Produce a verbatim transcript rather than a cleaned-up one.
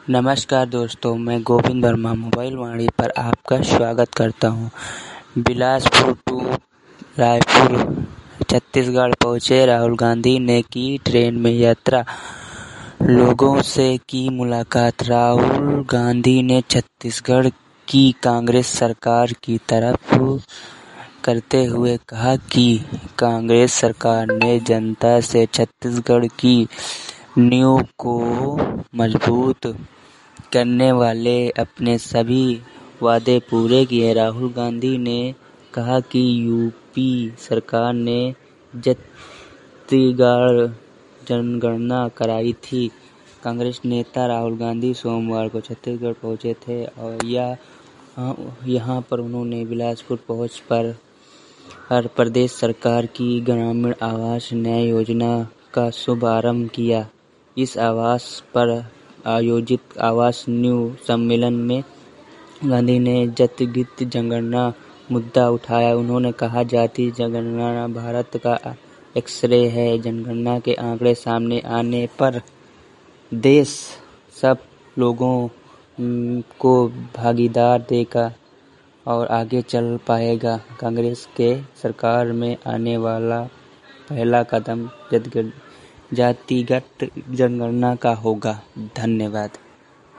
नमस्कार दोस्तों, मैं गोविंद वर्मा मोबाइल वाणी पर आपका स्वागत करता हूं। बिलासपुर टू रायपुर छत्तीसगढ़ पहुंचे राहुल गांधी ने की ट्रेन में यात्रा, लोगों से की मुलाकात। राहुल गांधी ने छत्तीसगढ़ की कांग्रेस सरकार की तारीफ करते हुए कहा कि कांग्रेस सरकार ने जनता से छत्तीसगढ़ की नींव को मजबूत करने वाले अपने सभी वादे पूरे किए। राहुल गांधी ने कहा कि यूपी सरकार ने छत्तीसगढ़ जनगणना कराई थी। कांग्रेस नेता राहुल गांधी सोमवार को छत्तीसगढ़ पहुंचे थे और यह यहाँ पर उन्होंने बिलासपुर पहुंच पर हर प्रदेश सरकार की ग्रामीण आवास न्याय योजना का शुभारंभ किया। इस आवास पर आयोजित आवास न्यू सम्मेलन में गांधी ने जातिगत जनगणना मुद्दा उठाया। उन्होंने कहा, जाति जनगणना भारत का एक्सरे है। जनगणना के आंकड़े सामने आने पर देश सब लोगों को भागीदार देगा और आगे चल पाएगा। कांग्रेस के सरकार में आने वाला पहला कदम जातिगत जनगणना का होगा। धन्यवाद।